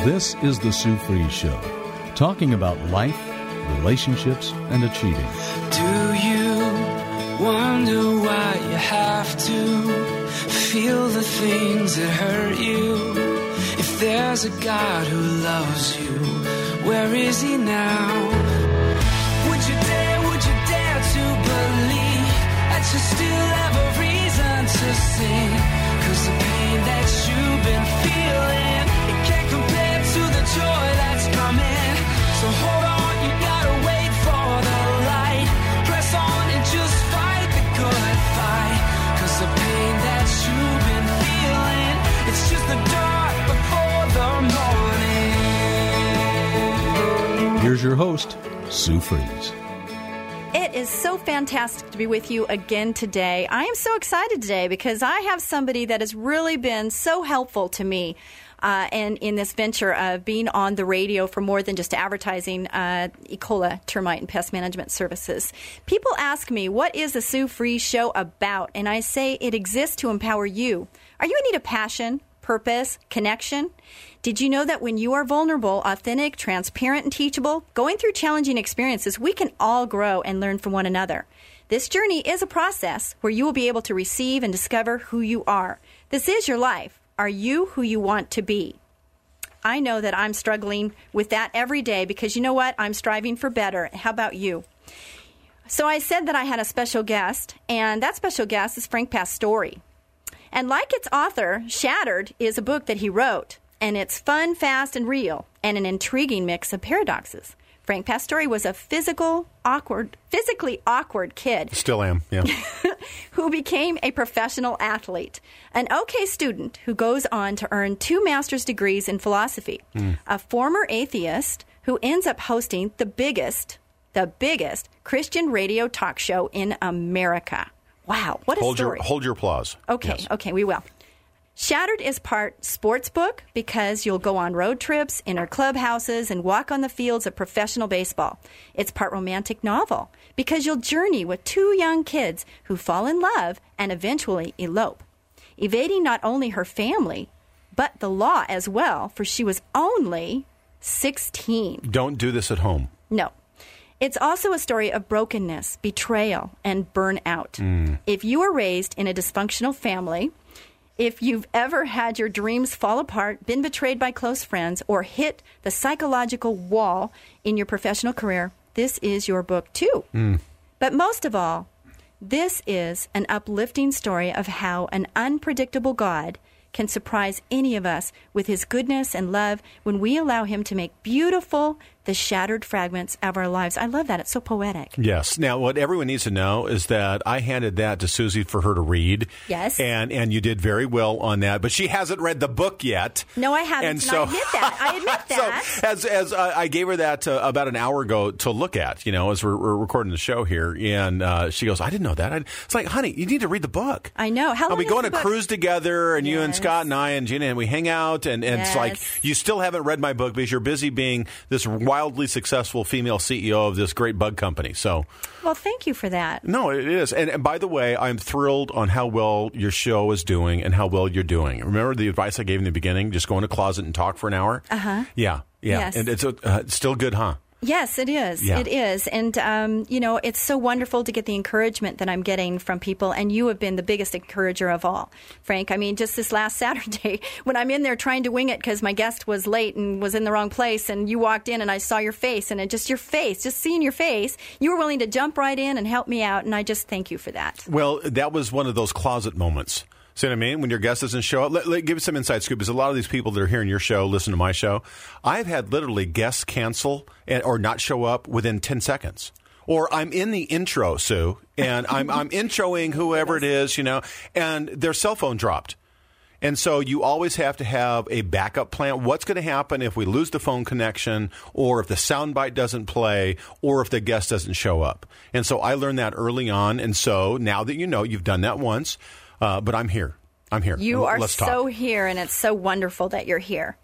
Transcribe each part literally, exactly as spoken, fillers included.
This is the Sue Fries Show, talking about life, relationships, and achieving. Do you wonder why you have to feel the things that hurt you? If there's a God who loves you, where is he now? Would you dare, would you dare to believe that you still have a reason to sing? 'Cause the pain that you've been feeling, it can't compare to the joy that's coming. So hold on, you gotta wait for the light. Press on and just fight the good fight. 'Cause the pain that you've been feeling, it's just the dark before the morning. Here's your host, Sue Fries. It is so fantastic to be with you again today. I am so excited today because I have somebody that has really been so helpful to me uh, and in this venture of being on the radio for more than just advertising uh, Ecola Termite and Pest Management Services. People ask me, what is the Sue Fries Show about? And I say it exists to empower you. Are you in need of passion, purpose, connection? Did you know that when you are vulnerable, authentic, transparent, and teachable, going through challenging experiences, we can all grow and learn from one another? This journey is a process where you will be able to receive and discover who you are. This is your life. Are you who you want to be? I know that I'm struggling with that every day because you know what? I'm striving for better. How about you? So I said that I had a special guest, and that special guest is Frank Pastore. And like its author, Shattered is a book that he wrote, and it's fun, fast, and real, and an intriguing mix of paradoxes. Frank Pastore was a physical, awkward, physically awkward kid. Still am, yeah. Who became a professional athlete, an okay student who goes on to earn two master's degrees in philosophy, mm. a former atheist who ends up hosting the biggest, the biggest Christian radio talk show in America. Wow, what a hold story. Your, hold your applause. Okay, yes. okay, we will. Shattered is part sports book because you'll go on road trips, enter clubhouses, and walk on the fields of professional baseball. It's part romantic novel because you'll journey with two young kids who fall in love and eventually elope, evading not only her family, but the law as well, for she was only sixteen. Don't do this at home. No. It's also a story of brokenness, betrayal, and burnout. Mm. If you were raised in a dysfunctional family, if you've ever had your dreams fall apart, been betrayed by close friends, or hit the psychological wall in your professional career, this is your book too. Mm. But most of all, this is an uplifting story of how an unpredictable God can surprise any of us with his goodness and love when we allow him to make beautiful the shattered fragments of our lives. I love that. It's so poetic. Yes. Now, what everyone needs to know is that I handed that to Susie for her to read. Yes. And and you did very well on that. But she hasn't read the book yet. No, I haven't. And, and so, I admit that. I admit that. So as, as uh, I gave her that uh, about an hour ago to look at, you know, as we're, we're recording the show here. And uh, she goes, I didn't know that. I, it's like, honey, you need to read the book. I know. How long We is go on the a book? cruise together, and yes. you and Scott and I and Gina, and we hang out. And, and yes. it's like, you still haven't read my book because you're busy being this wildly successful female C E O of this great bug company. So, well, thank you for that. No, it is. And, and by the way, I'm thrilled on how well your show is doing and how well you're doing. Remember the advice I gave in the beginning? Just go in a closet and talk for an hour? Uh-huh. Yeah, yeah. Yes. And it's, uh, it's still good, huh? Yes, it is. Yeah. It is. And, um, you know, it's so wonderful to get the encouragement that I'm getting from people. And you have been the biggest encourager of all, Frank. I mean, just this last Saturday when I'm in there trying to wing it because my guest was late and was in the wrong place, and you walked in and I saw your face, and it just your face, just seeing your face, you were willing to jump right in and help me out. And I just thank you for that. Well, that was one of those closet moments. See what I mean? When your guest doesn't show up, let, let, give us some inside scoop. Because a lot of these people that are hearing your show, listen to my show. I've had literally guests cancel and, or not show up within ten seconds. Or I'm in the intro, Sue, and I'm, I'm introing whoever it is, you know, and their cell phone dropped. And so you always have to have a backup plan. What's going to happen if we lose the phone connection, or if the soundbite doesn't play, or if the guest doesn't show up? And so I learned that early on. And so now that you know, you've done that once. Uh, but I'm here. I'm here. You are Let's so talk. here, and it's so wonderful that you're here.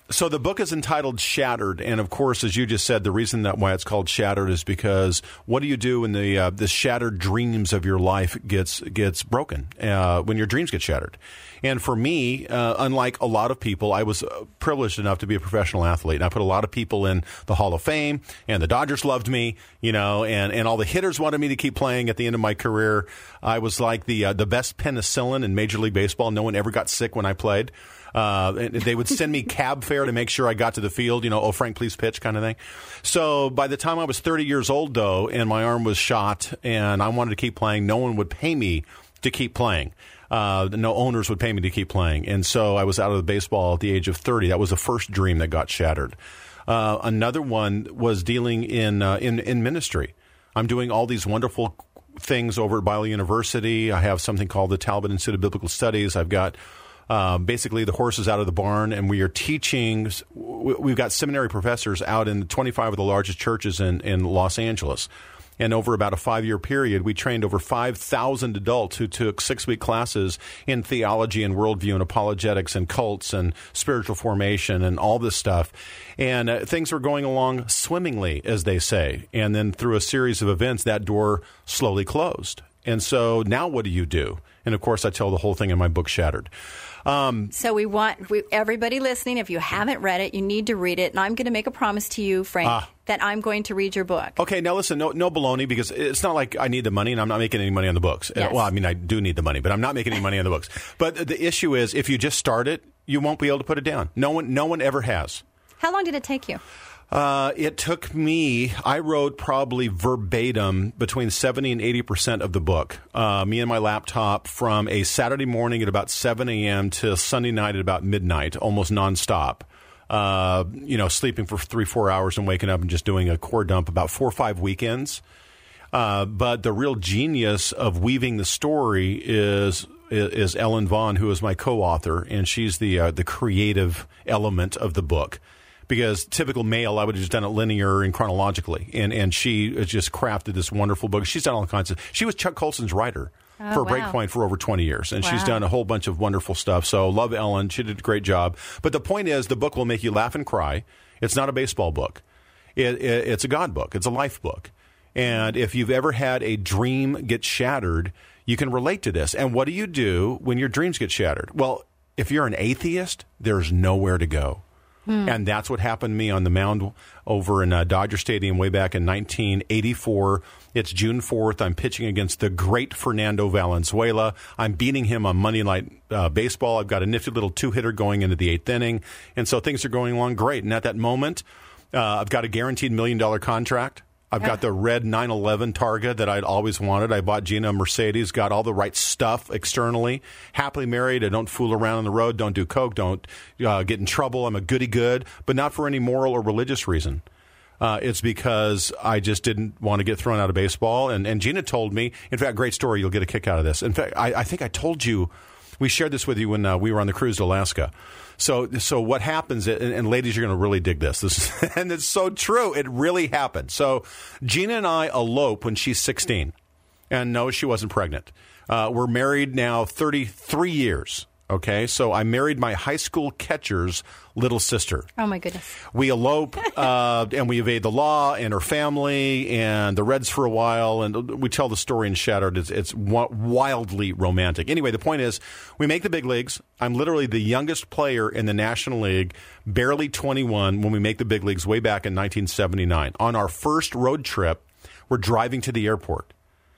So the book is entitled Shattered, and of course, as you just said, the reason that why it's called Shattered is because what do you do when the uh, the shattered dreams of your life gets gets broken? Uh, when your dreams get shattered, and for me, uh, unlike a lot of people, I was privileged enough to be a professional athlete, and I put a lot of people in the Hall of Fame, and the Dodgers loved me, you know, and, and all the hitters wanted me to keep playing at the end of my career. I was like the uh, the best penicillin in Major League Baseball. No one ever got sick when I played. Uh, and they would send me cab fare to make sure I got to the field, you know, oh, Frank, please pitch kind of thing. So by the time I was thirty years old, though, and my arm was shot and I wanted to keep playing, no one would pay me to keep playing. Uh, no owners would pay me to keep playing. And so I was out of the baseball at the age of thirty. That was the first dream that got shattered. Uh, another one was dealing in, uh, in, in ministry. I'm doing all these wonderful things over at Bible University. I have something called the Talbot Institute of Biblical Studies. I've got Uh, basically, the horse is out of the barn, and we are teaching. We've got seminary professors out in twenty-five of the largest churches in, in Los Angeles. And over about a five-year period, we trained over five thousand adults who took six-week classes in theology and worldview and apologetics and cults and spiritual formation and all this stuff. And uh, things were going along swimmingly, as they say. And then through a series of events, that door slowly closed. And so now what do you do? And, of course, I tell the whole thing in my book, Shattered. Um, so we want we, everybody listening, if you haven't read it, you need to read it. And I'm going to make a promise to you, Frank, ah. that I'm going to read your book. Okay, now listen, no, no baloney, because it's not like I need the money and I'm not making any money on the books. Yes. Well, I mean, I do need the money, but I'm not making any money on the books. But the issue is, if you just start it, you won't be able to put it down. No one, no one ever has. How long did it take you? Uh, it took me, I wrote probably verbatim between seventy and eighty percent of the book, uh, me and my laptop, from a Saturday morning at about seven a.m. to Sunday night at about midnight, almost nonstop. Uh, you know, sleeping for three, four hours and waking up and just doing a core dump about four or five weekends. Uh, but the real genius of weaving the story is is Ellen Vaughn, who is my co-author, and she's the uh, the creative element of the book. Because typical male, I would have just done it linear and chronologically. And and she has just crafted this wonderful book. She's done all kinds of... She was Chuck Colson's writer oh, for wow. Breakpoint for over twenty years. And wow. she's done a whole bunch of wonderful stuff. So love Ellen. She did a great job. But the point is, the book will make you laugh and cry. It's not a baseball book. It, it, it's a God book. It's a life book. And if you've ever had a dream get shattered, you can relate to this. And what do you do when your dreams get shattered? Well, if you're an atheist, there's nowhere to go. And that's what happened to me on the mound over in uh, Dodger Stadium way back in nineteen eighty-four. It's June fourth. I'm pitching against the great Fernando Valenzuela. I'm beating him on Monday Night uh, Baseball. I've got a nifty little two-hitter going into the eighth inning. And so things are going along great. And at that moment, uh, I've got a guaranteed million-dollar contract. I've got the red nine eleven Targa that I'd always wanted. I bought Gina a Mercedes, got all the right stuff externally. Happily married. I don't fool around on the road, don't do coke, don't uh, get in trouble. I'm a goody-good, but not for any moral or religious reason. Uh, it's because I just didn't want to get thrown out of baseball. And, and Gina told me, in fact, great story, you'll get a kick out of this. In fact, I, I think I told you, we shared this with you when uh, we were on the cruise to Alaska. So, so what happens, and, and ladies, you're going to really dig this. This, and it's so true. It really happened. So, Gina and I elope when she's sixteen, and no, she wasn't pregnant. Uh, we're married now thirty-three years. Okay, so I married my high school catcher's little sister. Oh, my goodness. We elope, uh, and we evade the law and her family and the Reds for a while, and we tell the story in Shattered. It's, it's wildly romantic. Anyway, the point is, we make the big leagues. I'm literally the youngest player in the National League, barely twenty-one, when we make the big leagues way back in nineteen seventy-nine. On our first road trip, we're driving to the airport.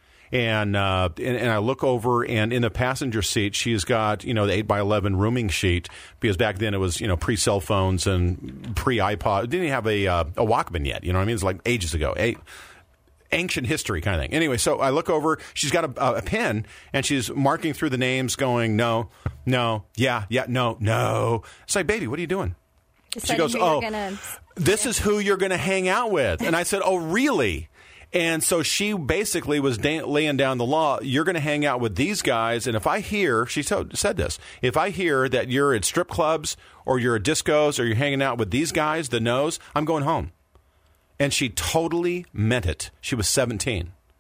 And, uh, and and I look over, and in the passenger seat, she's got, you know, the eight by eleven rooming sheet, because back then it was, you know, pre-cell phones and pre-iPod. It didn't even have a uh, a Walkman yet, you know what I mean? It's like ages ago. A, ancient history kind of thing. Anyway, so I look over, she's got a, a pen, and she's marking through the names going, no, no, yeah, yeah, no, no. It's like, baby, what are you doing? Deciding she goes, oh, gonna... this is who you're going to hang out with. And I said, oh, really? And so she basically was da- laying down the law. You're going to hang out with these guys. And if I hear, she so, said this, if I hear that you're at strip clubs or you're at discos or you're hanging out with these guys, the no's, I'm going home. And she totally meant it. She was seventeen.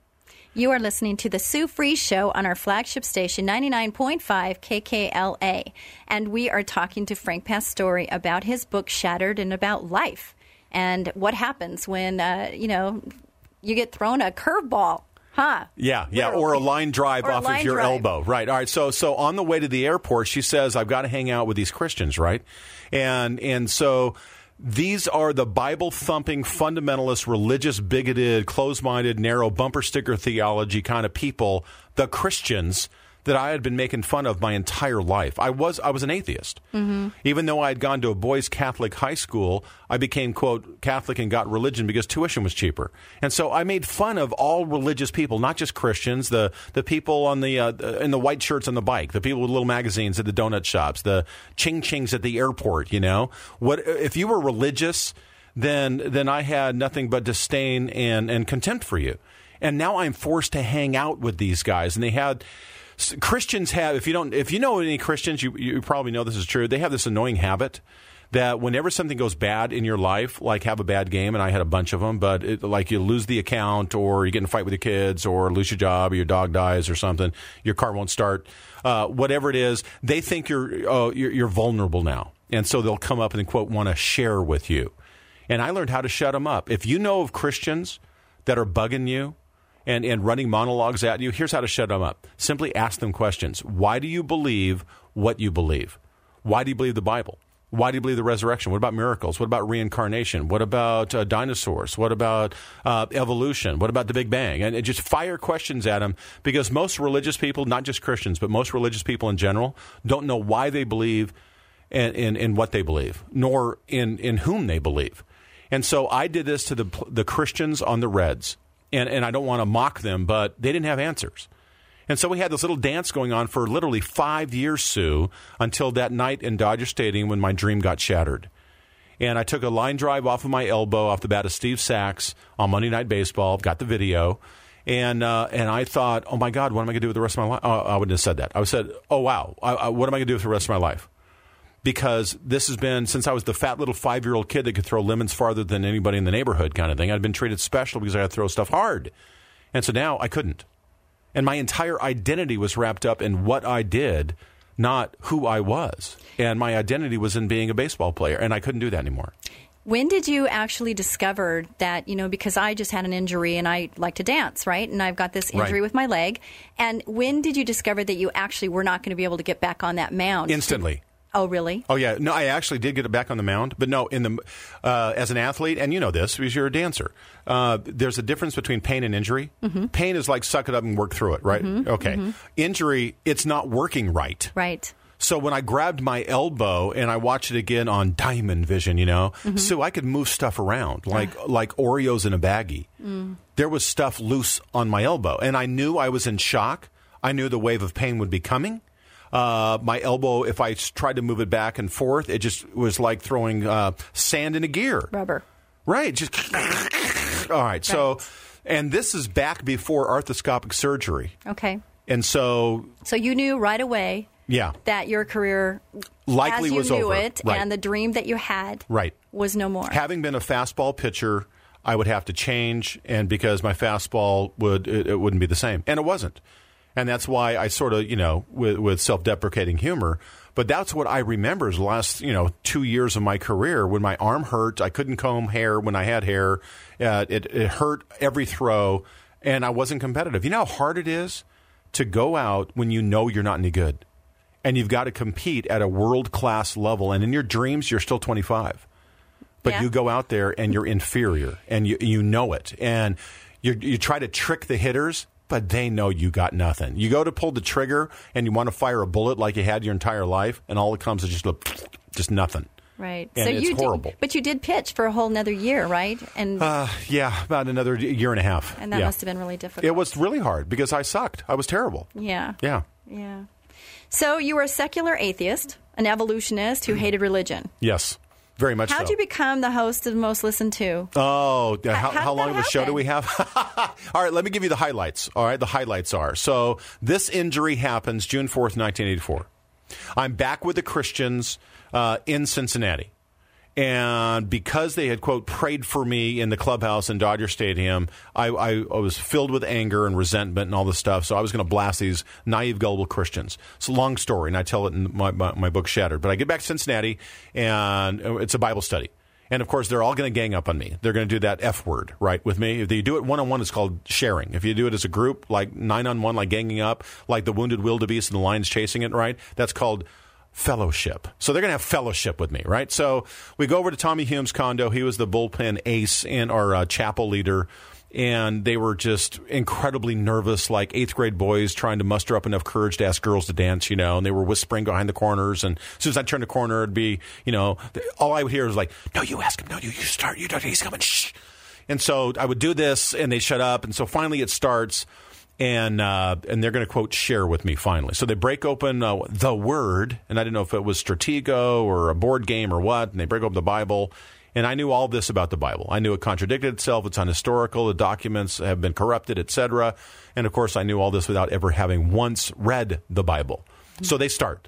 You are listening to the Sue Fries Show on our flagship station, ninety-nine point five K K L A. And we are talking to Frank Pastore about his book, Shattered, and about life and what happens when, uh, you know, you get thrown a curveball. Huh. Yeah, yeah, Literally. or a line drive Or a off line of your drive. elbow. Right. All right. So so on the way to the airport, she says, I've got to hang out with these Christians, right? And and so these are the Bible-thumping, fundamentalist, religious, bigoted, closed-minded, narrow, bumper sticker theology kind of people, the Christians that I had been making fun of my entire life. I was I was an atheist. Mm-hmm. Even though I had gone to a boys' Catholic high school, I became, quote, Catholic and got religion because tuition was cheaper. And so I made fun of all religious people, not just Christians, the the people on the uh, in the white shirts on the bike, the people with little magazines at the donut shops, the ching-chings at the airport, you know. What if you were religious, then then I had nothing but disdain and, and contempt for you. And now I'm forced to hang out with these guys. And they had... Christians have, if you don't, if you know any Christians, you, you probably know this is true. They have this annoying habit that whenever something goes bad in your life, like have a bad game, and I had a bunch of them, but it, like you lose the account, or you get in a fight with your kids, or lose your job, or your dog dies, or something, your car won't start, uh, whatever it is, they think you're, uh, you're you're vulnerable now, and so they'll come up and quote want to share with you. And I learned how to shut them up. If you know of Christians that are bugging you, And, and running monologues at you, here's how to shut them up. Simply ask them questions. Why do you believe what you believe? Why do you believe the Bible? Why do you believe the resurrection? What about miracles? What about reincarnation? What about uh, dinosaurs? What about uh, evolution? What about the Big Bang? And, and just fire questions at them, because most religious people, not just Christians, but most religious people in general, don't know why they believe in, in, in what they believe, nor in, in whom they believe. And so I did this to the the Christians on the Reds. And, and I don't want to mock them, but they didn't have answers. And so we had this little dance going on for literally five years, Sue, until that night in Dodger Stadium when my dream got shattered. And I took a line drive off of my elbow off the bat of Steve Sachs on Monday Night Baseball, got the video, and uh, and I thought, oh, my God, what am I going to do with the rest of my life? Oh, I wouldn't have said that. I would have said, oh, wow, I, I, what am I going to do with the rest of my life? Because this has been, since I was the fat little five-year-old kid that could throw lemons farther than anybody in the neighborhood kind of thing, I'd been treated special because I had to throw stuff hard. And so now I couldn't. And my entire identity was wrapped up in what I did, not who I was. And my identity was in being a baseball player, and I couldn't do that anymore. When did you actually discover that, you know, because I just had an injury and I like to dance, right? And I've got this injury Right. with my leg. And when did you discover that you actually were not going to be able to get back on that mound? Instantly. Oh, really? Oh, yeah. No, I actually did get it back on the mound. But no, in the uh, as an athlete, and you know this because you're a dancer, uh, there's a difference between pain and injury. Mm-hmm. Pain is like suck it up and work through it, right? Mm-hmm. Okay. Mm-hmm. Injury, it's not working right. Right. So when I grabbed my elbow and I watched it again on Diamond Vision, you know, mm-hmm. so I could move stuff around like uh. like Oreos in a baggie. Mm. There was stuff loose on my elbow, and I knew I was in shock. I knew the wave of pain would be coming. Uh, my elbow, if I tried to move it back and forth, it just was like throwing uh, sand in a gear. Rubber. Right. Just all right. So, and this is back before arthroscopic surgery. Okay. And so. So you knew right away. Yeah. That your career, likely as you was knew over. it, Right. and the dream that you had, right. was no more. Having been a fastball pitcher, I would have to change, and because my fastball would it, it wouldn't be the same, and it wasn't. And that's why I sort of, you know, with, with self-deprecating humor, but that's what I remember is the last, you know, two years of my career when my arm hurt. I couldn't comb hair when I had hair. Uh, it, it hurt every throw, and I wasn't competitive. You know how hard it is to go out when you know you're not any good, and you've got to compete at a world-class level, and in your dreams, you're still twenty-five. But Yeah. you go out there, and you're inferior, and you, you know it, and you you try to trick the hitters, but they know you got nothing. You go to pull the trigger, and you want to fire a bullet like you had your entire life, and all it comes is just a, just nothing. Right. And so it's you horrible. Did, but you did pitch for a whole another year, right? And Uh, yeah, about another year and a half. and that yeah. must have been really difficult. It was really hard because I sucked. I was terrible. Yeah. Yeah. Yeah. So you were a secular atheist, an evolutionist who hated religion. Yes. Very much How'd so. you become the host of Most Listened To? Oh, how, how how did long of that a show do happen? we have? All right, let me give you the highlights. All right, the highlights are. So this injury happens June fourth, nineteen eighty-four. I'm back with the Christians uh, in Cincinnati. And because they had, quote, prayed for me in the clubhouse in Dodger Stadium, I, I, I was filled with anger and resentment and all this stuff. So I was going to blast these naive, gullible Christians. It's a long story, and I tell it in my, my, my book, Shattered. But I get back to Cincinnati, and it's a Bible study. And, of course, they're all going to gang up on me. They're going to do that F word, right, with me. If they do it one-on-one, it's called sharing. If you do it as a group, like nine-on-one, like ganging up, like the wounded wildebeest and the lions chasing it, right, that's called fellowship. So they're going to have fellowship with me, right? So we go over to Tommy Hume's condo. He was the bullpen ace and our uh, chapel leader. And they were just incredibly nervous, like eighth grade boys trying to muster up enough courage to ask girls to dance, you know, and they were whispering behind the corners. And as soon as I turned the corner, it'd be, you know, all I would hear was like, no, you ask him. No, you, you start. You don't. He's coming. Shh. And so I would do this and they shut up. And so finally it starts. And uh, and they're going to, quote, share with me finally. So they break open uh, the Word, and I didn't know if it was Stratego or a board game or what, and they break open the Bible. And I knew all this about the Bible. I knew it contradicted itself. It's unhistorical. The documents have been corrupted, et cetera. And, of course, I knew all this without ever having once read the Bible. Mm-hmm. So they start.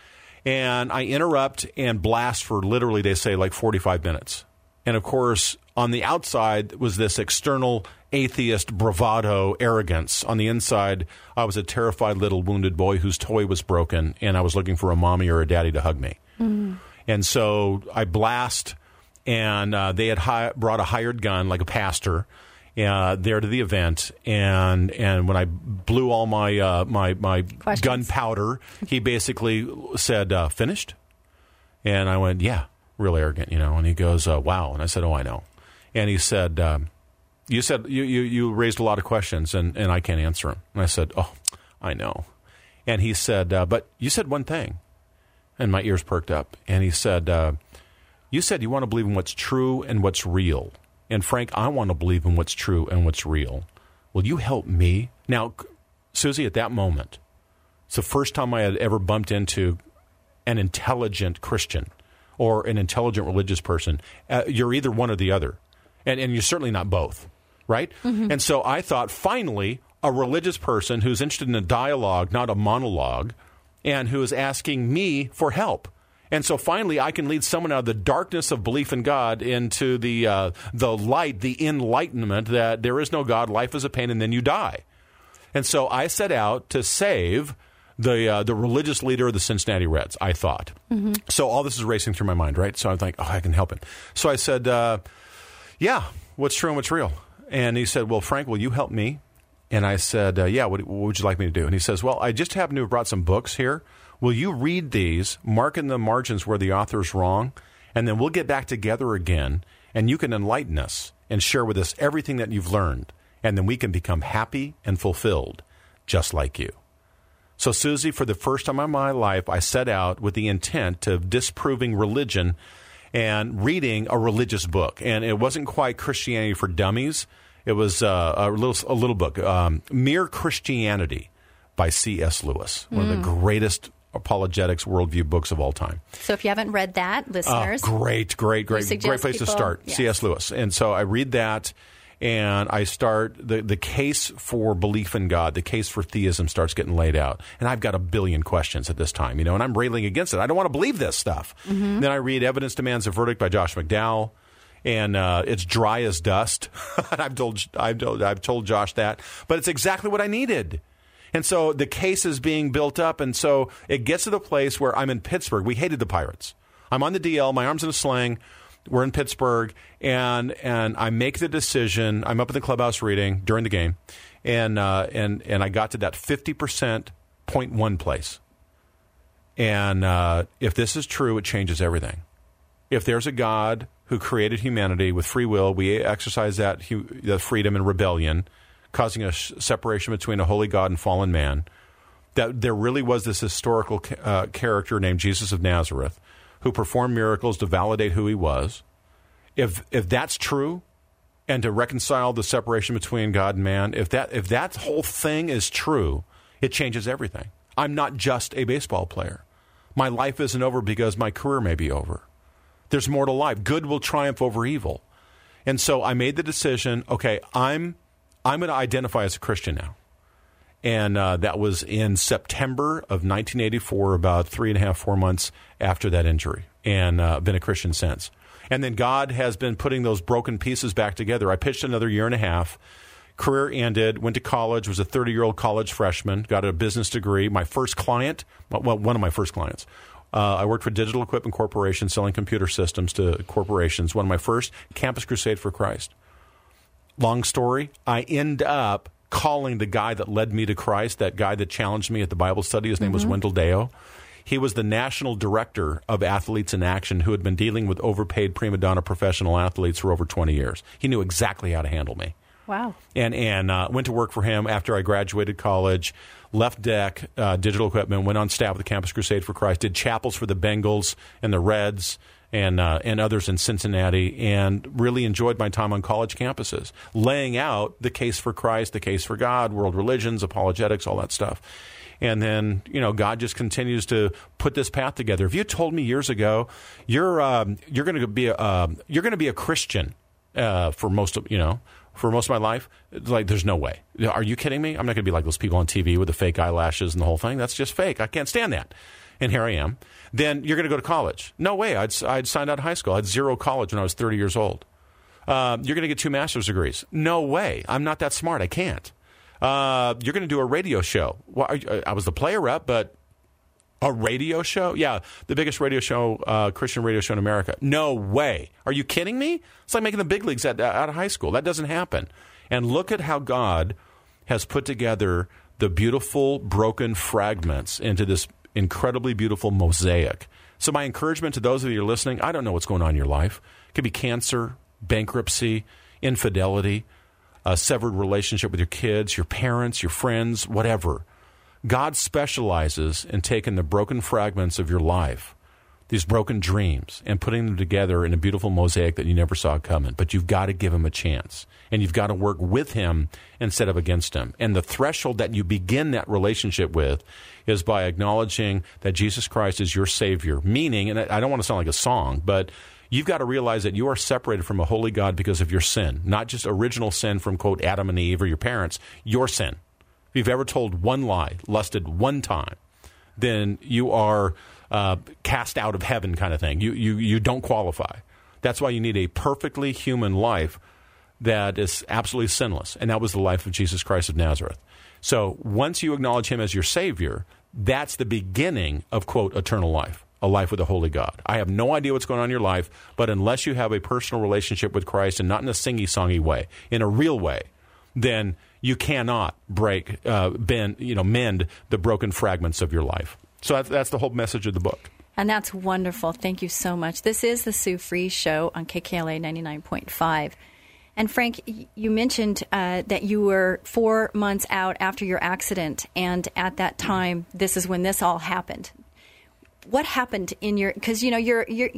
And I interrupt and blast for literally, they say, like forty-five minutes. And, of course, on the outside was this external atheist bravado arrogance. On the inside, I was a terrified little wounded boy whose toy was broken, and I was looking for a mommy or a daddy to hug me. Mm-hmm. And so I blast, and uh, they had hi- brought a hired gun, like a pastor, uh, there to the event. And and when I blew all my uh, my, my gunpowder, he basically said, uh, finished? And I went, yeah, real arrogant, you know. And he goes, uh, wow. And I said, oh, I know. And he said, um, You said you, you, you raised a lot of questions, and, and I can't answer them. And I said, oh, I know. And he said, uh, but you said one thing. And my ears perked up. And he said, uh, you said you want to believe in what's true and what's real. And Frank, I want to believe in what's true and what's real. Will you help me? Now, Susie, at that moment, it's the first time I had ever bumped into an intelligent Christian or an intelligent religious person. Uh, you're either one or the other. And, and you're certainly not both. Right? Mm-hmm. And so I thought, finally, a religious person who's interested in a dialogue, not a monologue, and who is asking me for help. And so finally, I can lead someone out of the darkness of belief in God into the uh, the light, the enlightenment that there is no God, life is a pain, and then you die. And so I set out to save the uh, the religious leader of the Cincinnati Reds, I thought. Mm-hmm. So all this is racing through my mind, right? So I'm like, oh, I can help him. So I said, uh, yeah, what's true and what's real? And he said, well, Frank, will you help me? And I said, uh, yeah, what, what would you like me to do? And he says, well, I just happen to have brought some books here. Will you read these, mark in the margins where the author's wrong, and then we'll get back together again, and you can enlighten us and share with us everything that you've learned, and then we can become happy and fulfilled, just like you. So, Susie, for the first time in my life, I set out with the intent of disproving religion and reading a religious book. And it wasn't quite Christianity for Dummies. It was uh, a little a little book, um, Mere Christianity by C S Lewis, one mm. of the greatest apologetics worldview books of all time. So if you haven't read that, listeners. Uh, great, great, great, great place people, to start, yes. C S Lewis. And so I read that, and I start, the, the case for belief in God, the case for theism starts getting laid out. And I've got a billion questions at this time, you know, and I'm railing against it. I don't want to believe this stuff. Mm-hmm. Then I read Evidence Demands a Verdict by Josh McDowell. And uh, it's dry as dust. I've told I've told I've told Josh that, but it's exactly what I needed. And so the case is being built up, and so it gets to the place where I'm in Pittsburgh. We hated the Pirates. I'm on the D L. My arm's in a sling. We're in Pittsburgh, and and I make the decision. I'm up in the clubhouse reading during the game, and uh, and and I got to that fifty percent point one place. And uh, if this is true, it changes everything. If there's a God who created humanity with free will, we exercise that hu- the freedom in rebellion, causing a sh- separation between a holy God and fallen man, that there really was this historical ca- uh, character named Jesus of Nazareth who performed miracles to validate who he was. If if that's true, and to reconcile the separation between God and man, if that if that whole thing is true, it changes everything. I'm not just a baseball player. My life isn't over because my career may be over. There's more to life. Good will triumph over evil. And so I made the decision, okay, I'm I'm going to identify as a Christian now. And uh, that was in September of nineteen eighty-four, about three and a half, four months after that injury, and uh, been a Christian since. And then God has been putting those broken pieces back together. I pitched another year and a half. Career ended, went to college, was a thirty-year-old college freshman, got a business degree. My first client, well, one of my first clients, uh, I worked for Digital Equipment Corporation, selling computer systems to corporations. One of my first, Campus Crusade for Christ. Long story, I end up calling the guy that led me to Christ, that guy that challenged me at the Bible study. His name mm-hmm. was Wendell Deo. He was the national director of Athletes in Action who had been dealing with overpaid prima donna professional athletes for over twenty years. He knew exactly how to handle me. Wow. And and uh, went to work for him after I graduated college, left D E C, uh, Digital Equipment, went on staff with the Campus Crusade for Christ, did chapels for the Bengals and the Reds and uh, and others in Cincinnati, and really enjoyed my time on college campuses, laying out the case for Christ, the case for God, world religions, apologetics, all that stuff. And then, you know, God just continues to put this path together. If you told me years ago, you're um, you're going to be a uh, you're going to be a Christian uh, for most of you know. For most of my life, it's like, there's no way. Are you kidding me? I'm not going to be like those people on T V with the fake eyelashes and the whole thing. That's just fake. I can't stand that. And here I am. Then you're going to go to college. No way. I'd, I'd signed out of high school. I had zero college when I was thirty years old. Uh, you're going to get two master's degrees. No way. I'm not that smart. I can't. Uh, you're going to do a radio show. Well, I, I was the player rep, but a radio show? Yeah, the biggest radio show, uh, Christian radio show in America. No way. Are you kidding me? It's like making the big leagues at, out of high school. That doesn't happen. And look at how God has put together the beautiful broken fragments into this incredibly beautiful mosaic. So my encouragement to those of you who are listening, I don't know what's going on in your life. It could be cancer, bankruptcy, infidelity, a severed relationship with your kids, your parents, your friends, whatever. God specializes in taking the broken fragments of your life, these broken dreams, and putting them together in a beautiful mosaic that you never saw coming. But you've got to give him a chance, and you've got to work with him instead of against him. And the threshold that you begin that relationship with is by acknowledging that Jesus Christ is your Savior, meaning, and I don't want to sound like a song, but you've got to realize that you are separated from a holy God because of your sin, not just original sin from, quote, Adam and Eve or your parents, your sin. If you've ever told one lie, lusted one time, then you are uh, cast out of heaven kind of thing. You, you, you don't qualify. That's why you need a perfectly human life that is absolutely sinless, and that was the life of Jesus Christ of Nazareth. So once you acknowledge him as your Savior, that's the beginning of, quote, eternal life, a life with a holy God. I have no idea what's going on in your life, but unless you have a personal relationship with Christ, and not in a singy-songy way, in a real way, then you cannot break, uh, bend, you know, mend the broken fragments of your life. So that's, that's the whole message of the book. And that's wonderful. Thank you so much. This is the Sue Fries Show on K K L A ninety-nine point five. And Frank, you mentioned uh, that you were four months out after your accident, and at that time, this is when this all happened. What happened in your? Because you know, you're you're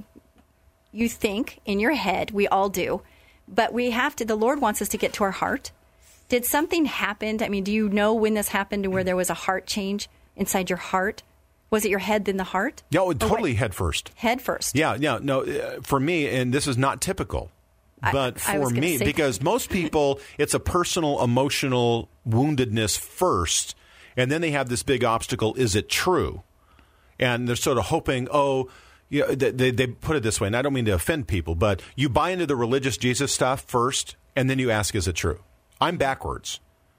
you think in your head. We all do, but we have to. The Lord wants us to get to our heart. Did something happen? I mean, do you know when this happened and where there was a heart change inside your heart? Was it your head, then the heart? No, oh, totally head first. Head first. Yeah, yeah. No, uh, for me, and this is not typical, but I, I for me, because most people, it's a personal, emotional woundedness first, and then they have this big obstacle, is it true? And they're sort of hoping, oh, you know, they, they put it this way, and I don't mean to offend people, but you buy into the religious Jesus stuff first, and then you ask, is it true? I'm backwards.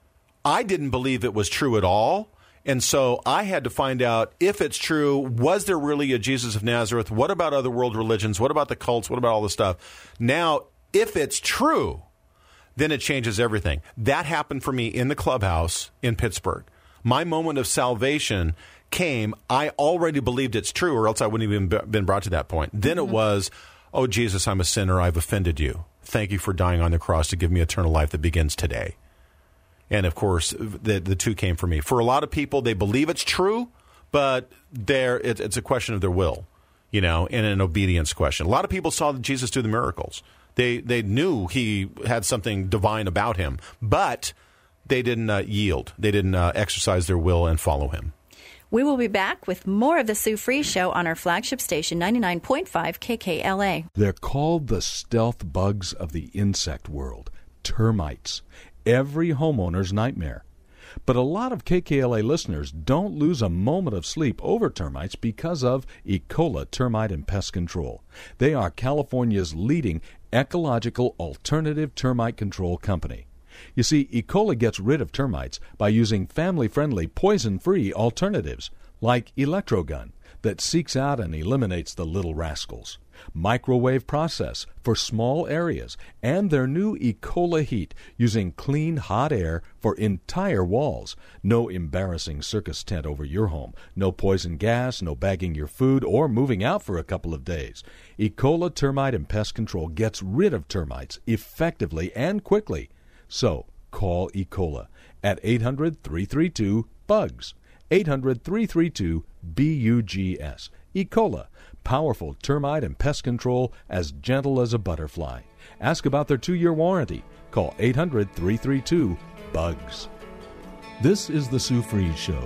I didn't believe it was true at all, and so I had to find out if it's true. Was there really a Jesus of Nazareth? What about other world religions? What about the cults? What about all this stuff? Now, if it's true, then it changes everything. That happened for me in the clubhouse in Pittsburgh. My moment of salvation came. I already believed it's true, or else I wouldn't have even been brought to that point. Then mm-hmm. it was, oh, Jesus, I'm a sinner. I've offended you. Thank you for dying on the cross to give me eternal life that begins today. And, of course, the the two came for me. For a lot of people, they believe it's true, but they're, it, it's a question of their will, you know, and an obedience question. A lot of people saw Jesus do the miracles. They they knew he had something divine about him, but they didn't uh, yield. They didn't uh, exercise their will and follow him. We will be back with more of the Sue Fries Show on our flagship station, ninety-nine point five K K L A. They're called the stealth bugs of the insect world, termites. Every homeowner's nightmare. But a lot of K K L A listeners don't lose a moment of sleep over termites because of Ecola Termite and Pest Control. They are California's leading ecological alternative termite control company. You see, Ecola gets rid of termites by using family-friendly, poison-free alternatives like Electrogun that seeks out and eliminates the little rascals, microwave process for small areas, and their new Ecola Heat using clean, hot air for entire walls. No embarrassing circus tent over your home, no poison gas, no bagging your food, or moving out for a couple of days. Ecola Termite and Pest Control gets rid of termites effectively and quickly. So, call Ecola at eight hundred, three three two, B U G S. eight hundred, three three two, B U G S. Ecola, powerful termite and pest control as gentle as a butterfly. Ask about their two-year warranty. Call eight hundred, three three two, B U G S. This is the Sue Fries Show.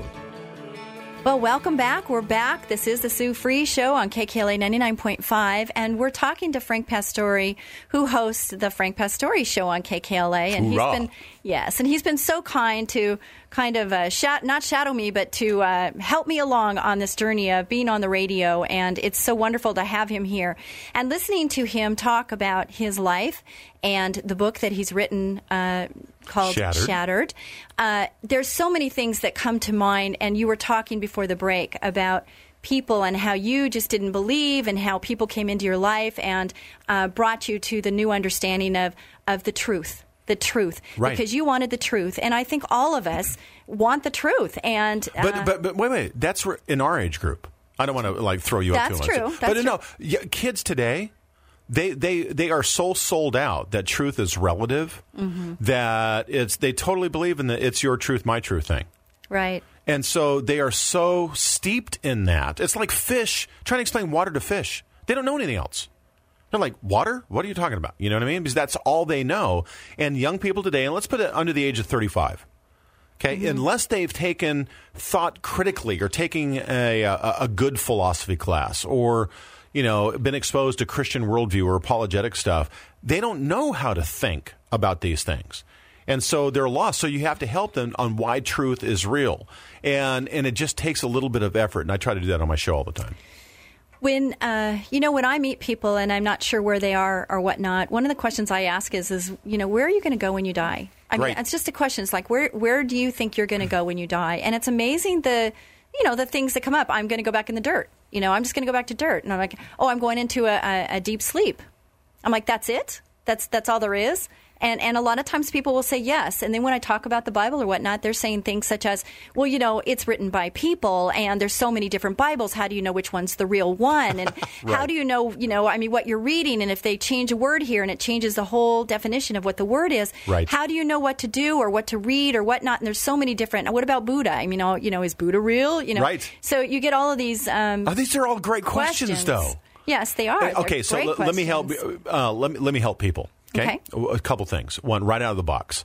Well, welcome back. We're back. This is the Sue Fries Show on K K L A ninety-nine point five, and we're talking to Frank Pastore, who hosts the Frank Pastore Show on K K L A. And Hoorah. he's been yes, and he's been so kind to kind of uh, shat, not shadow me, but to uh, help me along on this journey of being on the radio. And it's so wonderful to have him here and listening to him talk about his life and the book that he's written uh, called Shattered. Shattered. Uh, there's so many things that come to mind, and you were talking before the break about people and how you just didn't believe and how people came into your life and uh, brought you to the new understanding of, of the truth. The truth, right. Because you wanted the truth, and I think all of us want the truth. And uh, but but but wait wait, that's in our age group. I don't want to like throw you up too much. That's true. That's but no, yeah, kids today, they they they are so sold out that truth is relative, mm-hmm. that it's they totally believe in the it's your truth, my truth thing. Right. And so they are so steeped in that. It's like fish trying to explain water to fish. They don't know anything else. They're like, water? What are you talking about? You know what I mean? Because that's all they know. And young people today, and let's put it under the age of thirty-five, okay, mm-hmm. unless they've taken thought critically or taking a, a, a good philosophy class or, you know, been exposed to Christian worldview or apologetic stuff, they don't know how to think about these things. And so they're lost. So you have to help them on why truth is real. And, and it just takes a little bit of effort. And I try to do that on my show all the time. When, uh, you know, when I meet people and I'm not sure where they are or whatnot, one of the questions I ask is, is you know, where are you going to go when you die? I right. mean, it's just a question. It's like, where where do you think you're going to go when you die? And it's amazing the, you know, the things that come up. I'm going to go back in the dirt. You know, I'm just going to go back to dirt. And I'm like, oh, I'm going into a, a, a deep sleep. I'm like, that's it? That's that's all there is? And and a lot of times people will say yes. And then when I talk about the Bible or whatnot, they're saying things such as, well, you know, it's written by people and there's so many different Bibles. How do you know which one's the real one? And right. how do you know, you know, I mean, what you're reading? And if they change a word here and it changes the whole definition of what the word is, right. how do you know what to do or what to read or whatnot? And there's so many different. What about Buddha? I mean, you know, you know is Buddha real? You know, right. So you get all of these. Um, oh, these are all great questions, questions. though. Yes, they are. They're okay, so l- let me help. Uh, let me let me help people. Okay? okay, a couple things. One, right out of the box,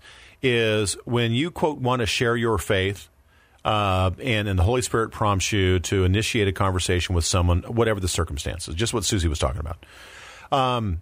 is when you quote want to share your faith, uh, and and the Holy Spirit prompts you to initiate a conversation with someone, whatever the circumstances, just what Susie was talking about. Um,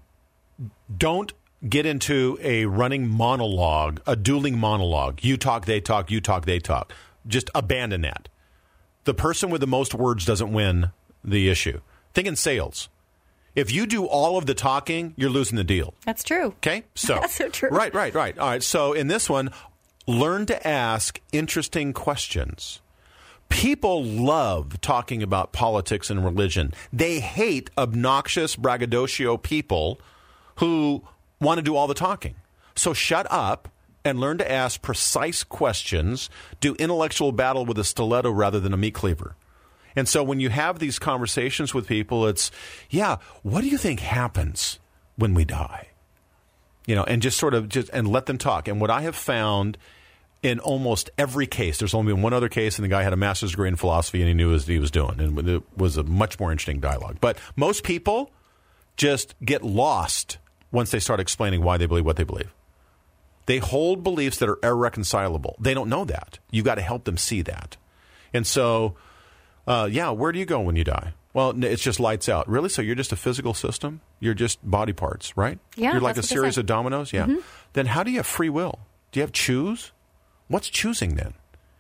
don't get into a running monologue, a dueling monologue. You talk, they talk. You talk, they talk. Just abandon that. The person with the most words doesn't win the issue. Think in sales. If you do all of the talking, you're losing the deal. That's true. Okay? So That's so true. Right, right, right. All right. So in this one, learn to ask interesting questions. People love talking about politics and religion. They hate obnoxious braggadocio people who want to do all the talking. So shut up and learn to ask precise questions. Do intellectual battle with a stiletto rather than a meat cleaver. And so when you have these conversations with people, it's, yeah, what do you think happens when we die? You know, and just sort of just and let them talk. And what I have found in almost every case, there's only been one other case, and the guy had a master's degree in philosophy, and he knew what he was doing. And it was a much more interesting dialogue. But most people just get lost once they start explaining why they believe what they believe. They hold beliefs that are irreconcilable. They don't know that. You got to help them see that. And so... Uh, yeah, where do you go when you die? Well, it's just lights out. Really? So you're just a physical system? You're just body parts, right? Yeah. You're like a that's series of dominoes? Yeah. Mm-hmm. Then how do you have free will? Do you have choose? What's choosing then?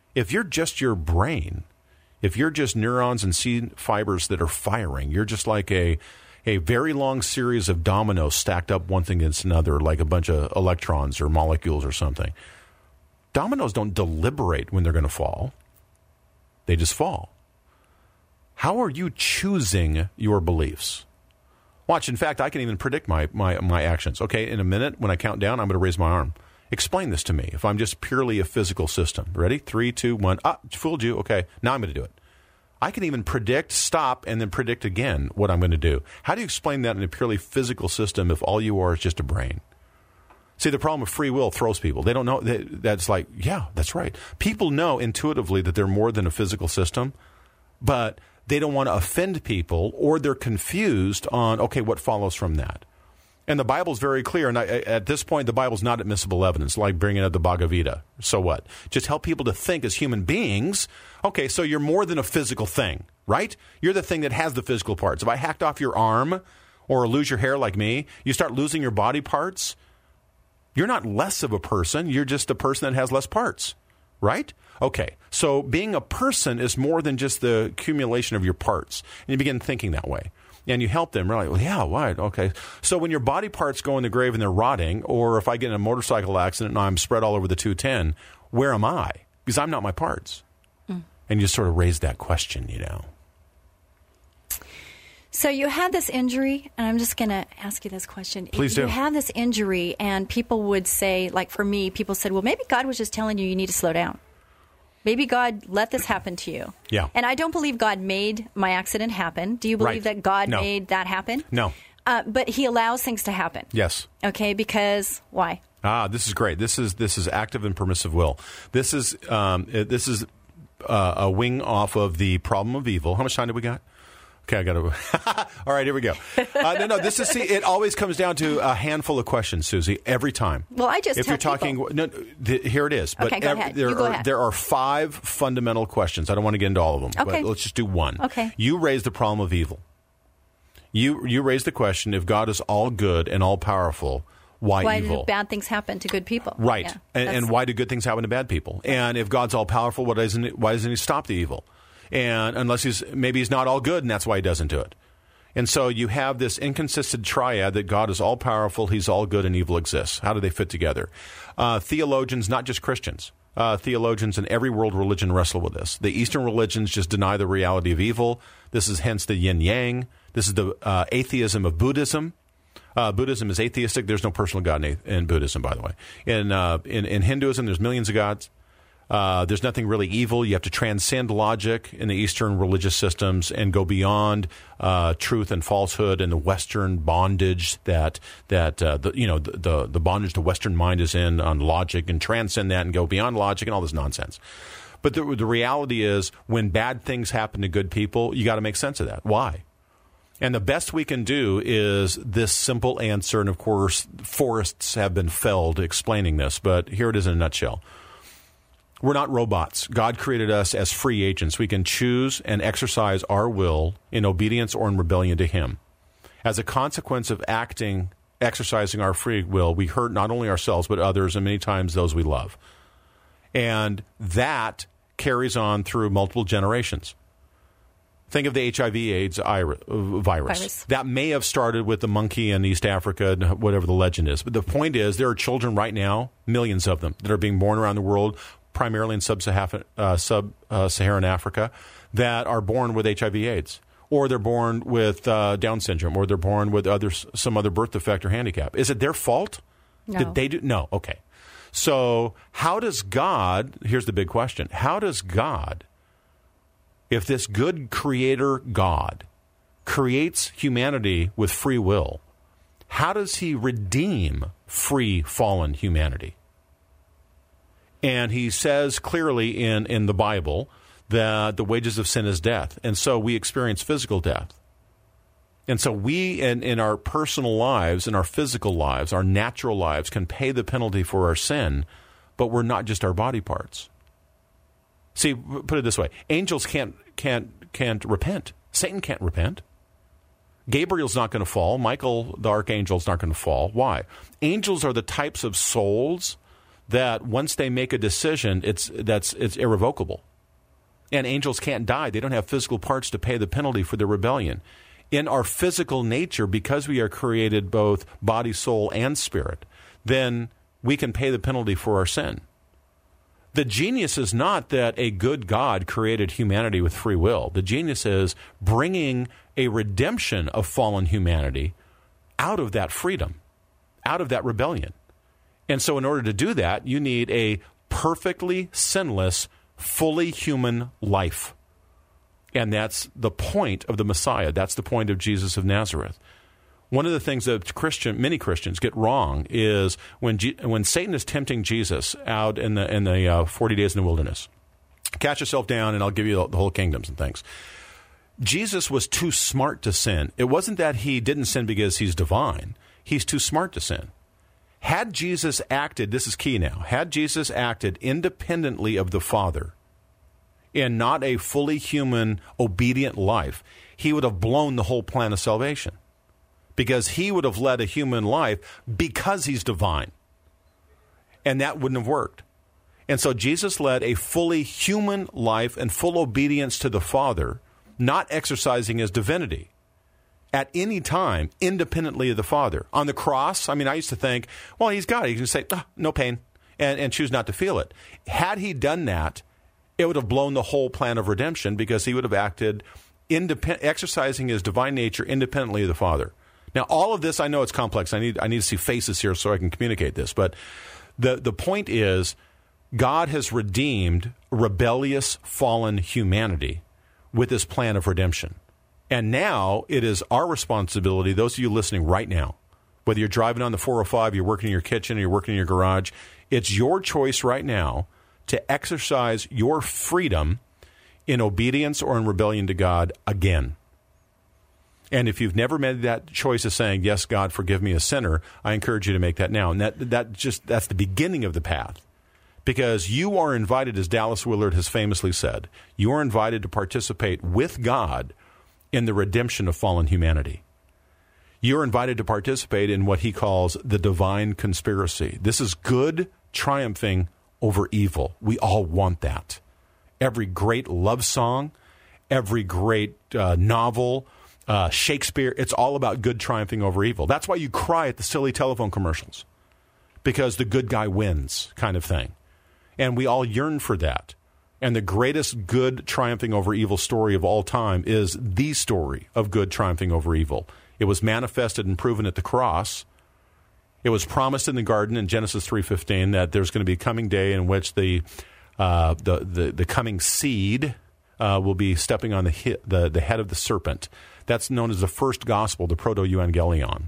If you're just your brain, if you're just neurons and seed fibers that are firing, you're just like a a very long series of dominoes stacked up one thing against another, like a bunch of electrons or molecules or something. Dominoes don't deliberate when they're going to fall. They just fall. How are you choosing your beliefs? Watch, in fact, I can even predict my, my, my actions. Okay, in a minute, when I count down, I'm going to raise my arm. Explain this to me if I'm just purely a physical system. Ready? Three, two, one. Ah, fooled you. Okay, now I'm going to do it. I can even predict, stop, and then predict again what I'm going to do. How do you explain that in a purely physical system if all you are is just a brain? See, the problem with free will throws people. They don't know. They, that's like, yeah, that's right. People know intuitively that they're more than a physical system, but they don't want to offend people, or they're confused on, okay, what follows from that. And the Bible's very clear, and I, at this point, the Bible's not admissible evidence, like bringing up the Bhagavad Gita. So what? Just help people to think as human beings, okay, so you're more than a physical thing, right? You're the thing that has the physical parts. If I hacked off your arm or lose your hair like me, you start losing your body parts, you're not less of a person. You're just a person that has less parts, right? Okay, so being a person is more than just the accumulation of your parts. And you begin thinking that way. And you help them. We're like, well, yeah, why? Okay. So when your body parts go in the grave and they're rotting, or if I get in a motorcycle accident and I'm spread all over the two ten, where am I? Because I'm not my parts. Mm. And you sort of raise that question, you know. So you had this injury, and I'm just going to ask you this question. Please do. You had this injury, and people would say, like for me, people said, well, maybe God was just telling you you need to slow down. Maybe God let this happen to you. Yeah. And I don't believe God made my accident happen. Do you believe right. that God no. made that happen? No. Uh, but he allows things to happen. Yes. Okay, because why? Ah, this is great. This is this is active and permissive will. This is um, this is uh, a wing off of the problem of evil. How much time do we got? Okay, I got to. All right, here we go. Uh, no, no. This is. See, it always comes down to a handful of questions, Susie. Every time. Well, I just if tell you're talking. people. No, th- here it is. But okay, go every, ahead. There you go are ahead. there are five fundamental questions. I don't want to get into all of them. Okay. But let's just do one. Okay. You raise the problem of evil. You you raise the question: if God is all good and all powerful, why, why evil? do bad things happen to good people? Right. Yeah, and, and why do good things happen to bad people? And if God's all powerful, what doesn't it, why doesn't he stop the evil? And unless he's maybe he's not all good, and that's why he doesn't do it. And so you have this inconsistent triad that God is all powerful, he's all good, and evil exists. How do they fit together? Uh, theologians, not just Christians, uh, theologians in every world religion wrestle with this. The Eastern religions just deny the reality of evil. This is hence the yin-yang. This is the uh, atheism of Buddhism. Uh, Buddhism is atheistic. There's no personal God in, in Buddhism, by the way. In, uh, in, in Hinduism, there's millions of gods. Uh, there's nothing really evil. You have to transcend logic in the Eastern religious systems and go beyond uh, truth and falsehood and the Western bondage that that uh, the, you know the, the the bondage the Western mind is in on logic, and transcend that and go beyond logic and all this nonsense. But the, the reality is, when bad things happen to good people, you got to make sense of that. Why? And the best we can do is this simple answer. And of course, forests have been felled explaining this, but here it is in a nutshell. We're not robots. God created us as free agents. We can choose and exercise our will in obedience or in rebellion to him. As a consequence of acting, exercising our free will, we hurt not only ourselves but others, and many times those we love. And that carries on through multiple generations. Think of the H I V AIDS virus. virus. That may have started with the monkey in East Africa, whatever the legend is. But the point is, there are children right now, millions of them, that are being born around the world, primarily in sub-Saharan, uh, sub-Saharan Africa, that are born with H I V AIDS. Or they're born with uh, Down syndrome, or they're born with other, some other birth defect or handicap. Is it their fault? No. Did they do? No. Okay. So how does God, here's the big question, how does God, if this good creator God creates humanity with free will, how does he redeem free fallen humanity? And he says clearly in, in the Bible that the wages of sin is death. And so we experience physical death. And so we, in, in our personal lives, in our physical lives, our natural lives, can pay the penalty for our sin, but we're not just our body parts. See, put it this way. Angels can't can't can't repent. Satan can't repent. Gabriel's not going to fall. Michael, the archangel's not going to fall. Why? Angels are the types of souls that once they make a decision, it's that's it's irrevocable. And angels can't die. They don't have physical parts to pay the penalty for their rebellion. In our physical nature, because we are created both body, soul, and spirit, then we can pay the penalty for our sin. The genius is not that a good God created humanity with free will. The genius is bringing a redemption of fallen humanity out of that freedom, out of that rebellion. And so in order to do that, you need a perfectly sinless, fully human life. And that's the point of the Messiah. That's the point of Jesus of Nazareth. One of the things that Christian, many Christians get wrong is when G, when Satan is tempting Jesus out in the in the uh, forty days in the wilderness, cast yourself down and I'll give you the whole kingdoms and things. Jesus was too smart to sin. It wasn't that he didn't sin because he's divine. He's too smart to sin. Had Jesus acted, this is key now, had Jesus acted independently of the Father in not a fully human, obedient life, he would have blown the whole plan of salvation. Because he would have led a human life because he's divine. And that wouldn't have worked. And so Jesus led a fully human life and full obedience to the Father, not exercising his divinity at any time independently of the Father. On the cross, I mean, I used to think, well, he's got it. He can say, oh, no pain, and, and choose not to feel it. Had he done that, it would have blown the whole plan of redemption because he would have acted, independ- exercising his divine nature independently of the Father. Now, all of this, I know it's complex. I need I need to see faces here so I can communicate this. But the, the point is, God has redeemed rebellious, fallen humanity with his plan of redemption. And now it is our responsibility, those of you listening right now, whether you're driving on the four oh five, you're working in your kitchen, or you're working in your garage, it's your choice right now to exercise your freedom in obedience or in rebellion to God again. And if you've never made that choice of saying, yes, God, forgive me a sinner, I encourage you to make that now. And that that just that's the beginning of the path. Because you are invited, as Dallas Willard has famously said, you are invited to participate with God in the redemption of fallen humanity. You're invited to participate in what he calls the divine conspiracy. This is good triumphing over evil. We all want that. Every great love song, every great uh, novel, Uh, Shakespeare, it's all about good triumphing over evil. That's why you cry at the silly telephone commercials, because the good guy wins kind of thing. And we all yearn for that. And the greatest good triumphing over evil story of all time is the story of good triumphing over evil. It was manifested and proven at the cross. It was promised in the garden in Genesis three fifteen that there's going to be a coming day in which the uh, the, the the coming seed uh, will be stepping on the, hit, the the head of the serpent. That's known as the first gospel, the proto-evangelion.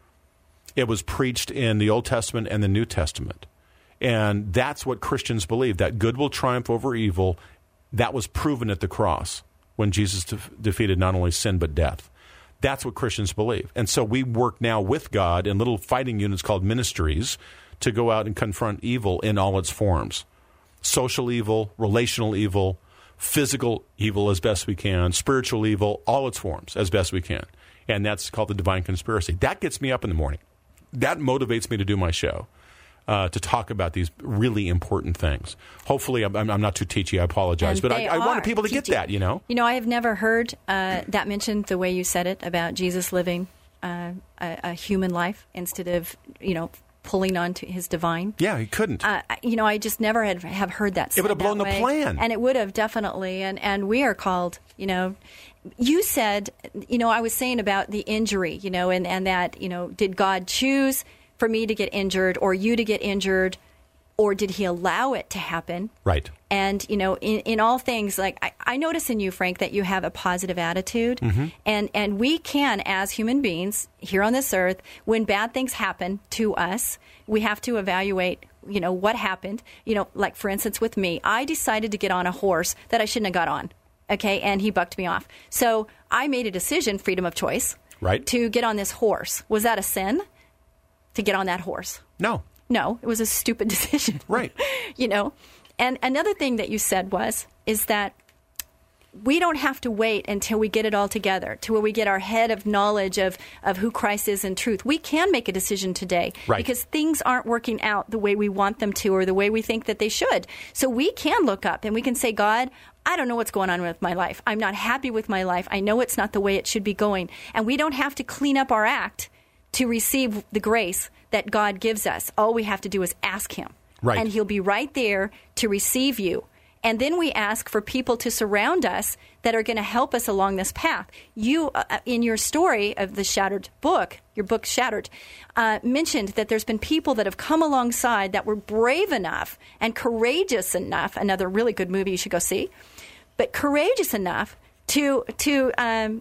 It was preached in the Old Testament and the New Testament. And that's what Christians believe, that good will triumph over evil. That was proven at the cross when Jesus de- defeated not only sin but death. That's what Christians believe. And so we work now with God in little fighting units called ministries to go out and confront evil in all its forms. Social evil, relational evil, physical evil as best we can, spiritual evil, all its forms as best we can. And that's called the divine conspiracy. That gets me up in the morning. That motivates me to do my show, uh, to talk about these really important things. Hopefully, I'm, I'm not too teachy. I apologize. And but I, I wanted people to teachy. get that, you know? You know, I have never heard uh, that mentioned the way you said it about Jesus living uh, a, a human life instead of, you know, pulling on to his divine. Yeah, he couldn't. Uh, you know, I just never had have heard that said It would have blown that the way. plan. And it would have, definitely. And, and we are called, you know, you said, you know, I was saying about the injury, you know, and, and that, you know, did God choose for me to get injured or you to get injured, or did he allow it to happen? Right. And, you know, in, in all things, like I, I notice in you, Frank, that you have a positive attitude. Mm-hmm. And, and we can, as human beings here on this earth, when bad things happen to us, we have to evaluate, you know, what happened. You know, like, for instance, with me, I decided to get on a horse that I shouldn't have got on. Okay. And he bucked me off. So I made a decision, freedom of choice, right, to get on this horse. Was that a sin to get on that horse? No. No, it was a stupid decision. Right. You know, and another thing that you said was, is that we don't have to wait until we get it all together, to where we get our head of knowledge of, of who Christ is in truth. We can make a decision today right. because things aren't working out the way we want them to or the way we think that they should. So we can look up and we can say, God, I don't know what's going on with my life. I'm not happy with my life. I know it's not the way it should be going. And we don't have to clean up our act to receive the grace that God gives us. All we have to do is ask him. Right. And he'll be right there to receive you. And then we ask for people to surround us that are going to help us along this path. You, uh, in your story of the Shattered book, your book Shattered, uh, mentioned that there's been people that have come alongside that were brave enough and courageous enough, another really good movie you should go see, but courageous enough to to um,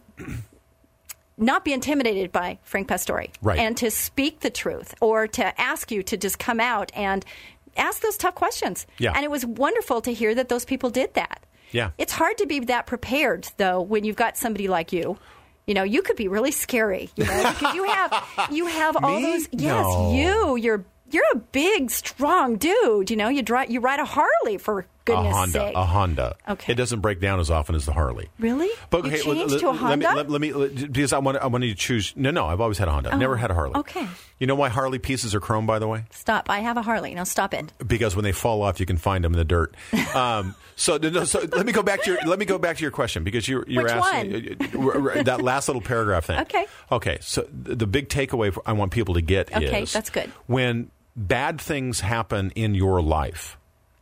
not be intimidated by Frank Pastore, right. and to speak the truth or to ask you to just come out and ask those tough questions. Yeah. And it was wonderful to hear that those people did that. Yeah. It's hard to be that prepared, though, when you've got somebody like you. You know, you could be really scary, you know, because you have you have all Me? those. Yes, No. you. You're you're a big, strong dude. You know, you drive you ride a Harley for goodness a Honda, sake. a Honda. Okay. It doesn't break down as often as the Harley. Really? But You okay, changed let, to a let Honda? me, let, let me let, because I want I want you to choose. No, no, I've always had a Honda. I've never had a Harley. okay. You know why Harley pieces are chrome, by the way? Stop. I have a Harley. Now stop it. Because when they fall off, you can find them in the dirt. Um, so, no, so let me go back to your let me go back to your question because you're you're Which asking uh, that last little paragraph thing. Okay. Okay. So the the big takeaway I want people to get Okay, is that's good. when bad things happen in your life,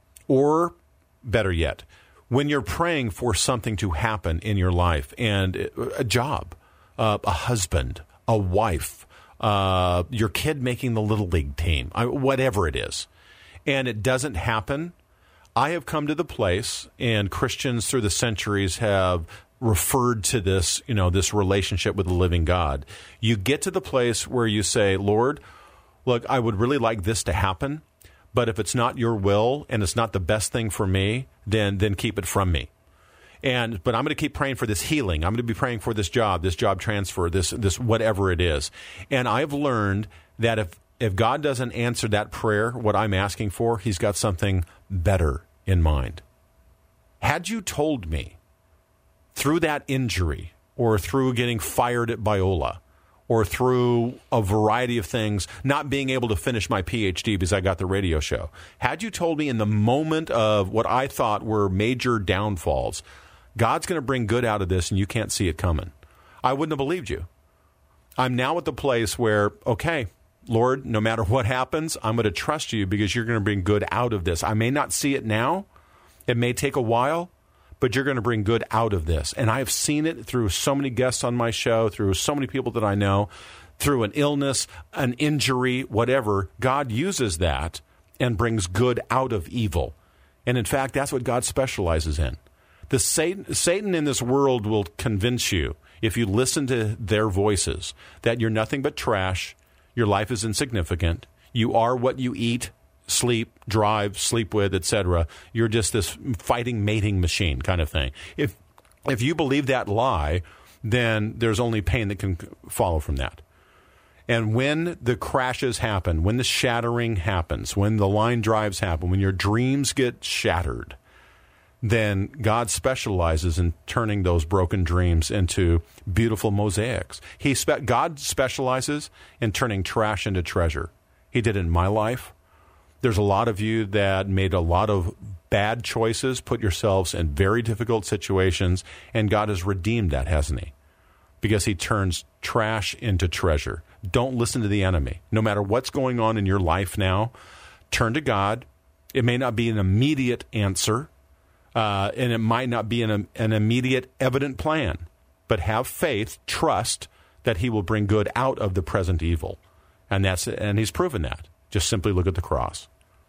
or better yet, when you're praying for something to happen in your life, and a job, uh, a husband, a wife, uh, your kid making the little league team, I, whatever it is, and it doesn't happen, I have come to the place, and Christians through the centuries have referred to this, you know, this relationship with the living God. You get to the place where you say, Lord, look, I would really like this to happen, but if it's not your will and it's not the best thing for me, then then keep it from me. And but I'm going to keep praying for this healing. I'm going to be praying for this job, this job transfer, this this whatever it is. And I've learned that if if God doesn't answer that prayer, what I'm asking for, he's got something better in mind. Had you told me through that injury or through getting fired at Biola, or through a variety of things, not being able to finish my P H D because I got the radio show. Had you told me in the moment of what I thought were major downfalls, God's going to bring good out of this and you can't see it coming, I wouldn't have believed you. I'm now at the place where, okay, Lord, no matter what happens, I'm going to trust you because you're going to bring good out of this. I may not see it now. It may take a while, but you're going to bring good out of this. And I've seen it through so many guests on my show, through so many people that I know, through an illness, an injury, whatever. God uses that and brings good out of evil. And in fact, that's what God specializes in. The Satan, Satan in this world will convince you, if you listen to their voices, that you're nothing but trash, your life is insignificant, you are what you eat, sleep, drive, sleep with, et cetera. You're just this fighting, mating machine kind of thing. If if you believe that lie, then there's only pain that can follow from that. And when the crashes happen, when the shattering happens, when the line drives happen, when your dreams get shattered, then God specializes in turning those broken dreams into beautiful mosaics. He spe- God specializes in turning trash into treasure. He did it in my life. There's a lot of you that made a lot of bad choices, put yourselves in very difficult situations, and God has redeemed that, hasn't he? Because he turns trash into treasure. Don't listen to the enemy. No matter what's going on in your life now, turn to God. It may not be an immediate answer, uh, and it might not be an, an immediate evident plan, but have faith, trust that he will bring good out of the present evil. And that's and he's proven that. Just simply look at the cross.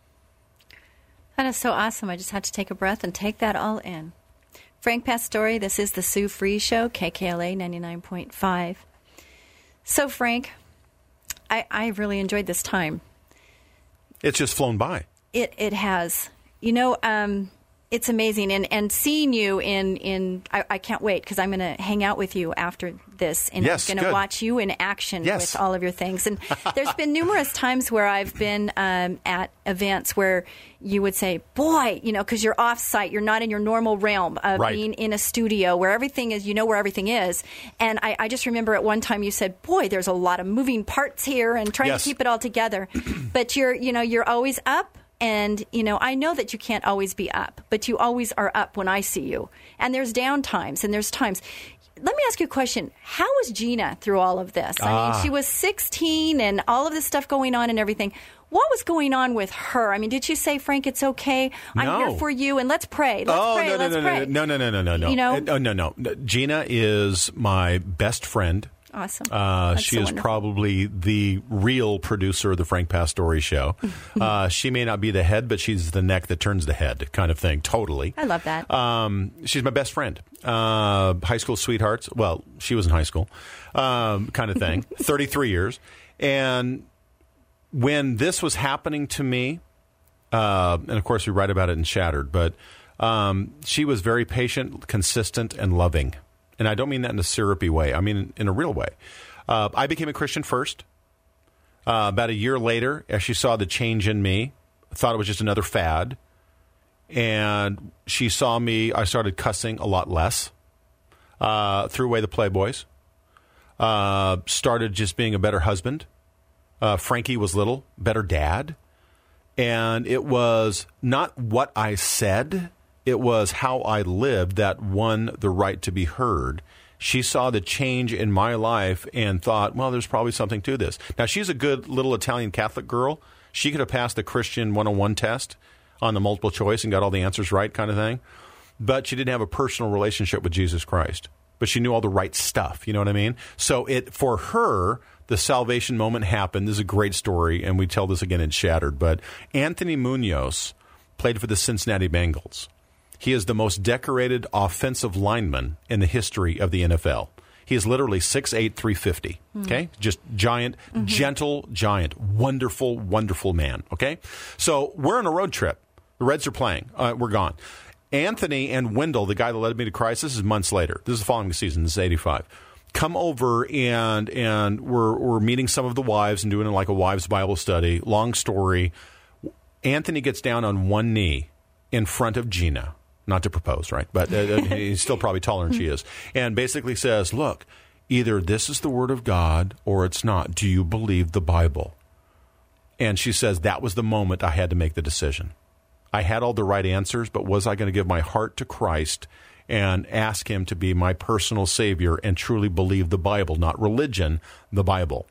That is so awesome. I just had to take a breath and take that all in. Frank Pastore, this is the Sue Free Show, K K L A ninety-nine point five. So, Frank, I, I really enjoyed this time. It's just flown by. It it has. You know, um, It's amazing, and and seeing you in in I, I can't wait because I'm going to hang out with you after this, and yes, I'm going to watch you in action yes. with all of your things. And there's been numerous times where I've been um, at events where you would say, "Boy," you know, because you're off site, you're not in your normal realm of right. being in a studio where everything is, you know, where everything is. And I, I just remember at one time you said, "Boy, there's a lot of moving parts here," and trying yes. to keep it all together. But you're, you know, you're always up. And, you know, I know that you can't always be up, but you always are up when I see you. And there's down times and there's times. Let me ask you a question. How was Gina through all of this? I ah. mean, she was sixteen and all of this stuff going on and everything. What was going on with her? I mean, did she say, "Frank, it's okay. I'm no. here for you, and let's pray. Let's oh, pray. no, no, let's no, pray." no, no, no, no, no, no. You know? Uh, no, no, no. Gina is my best friend. Awesome. Uh, she so is wonderful. probably the real producer of the Frank Pastore Show. uh, she may not be the head, but she's the neck that turns the head kind of thing. Totally. I love that. Um, she's my best friend. Uh, high school sweethearts. Well, she was in high school, um, kind of thing. thirty-three years. And when this was happening to me, uh, and of course we write about it in Shattered, but um, she was very patient, consistent, and loving. And I don't mean that in a syrupy way. I mean in, in a real way. Uh, I became a Christian first. Uh, about a year later, as she saw the change in me, thought it was just another fad. And she saw me, I started cussing a lot less. Uh, threw away the Playboys. Uh, started just being a better husband. Uh, Frankie was little, better dad. And it was not what I said. It was how I lived that won the right to be heard. She saw the change in my life and thought, well, there's probably something to this. Now, she's a good little Italian Catholic girl. She could have passed the Christian one oh one test on the multiple choice and got all the answers right kind of thing. But she didn't have a personal relationship with Jesus Christ. But she knew all the right stuff. You know what I mean? So it for her, the salvation moment happened. This is a great story, and we tell this again in Shattered. But Anthony Munoz played for the Cincinnati Bengals. He is the most decorated offensive lineman in the history of the N F L. He is literally six eight, three fifty, okay? Mm-hmm. Just giant, mm-hmm. gentle giant, wonderful, wonderful man, okay? So we're on a road trip. The Reds are playing. Uh, we're gone. Anthony and Wendell, the guy that led me to Christ, this is months later. This is the following season. This is eighty-five. Come over, and and we're, we're meeting some of the wives and doing like a wives' Bible study. Long story. Anthony gets down on one knee in front of Gina. Not to propose, right? But uh, he's still probably taller than she is. And basically says, look, either this is the word of God or it's not. Do you believe the Bible? And she says, that was the moment I had to make the decision. I had all the right answers, but was I going to give my heart to Christ and ask him to be my personal Savior and truly believe the Bible, not religion, the Bible?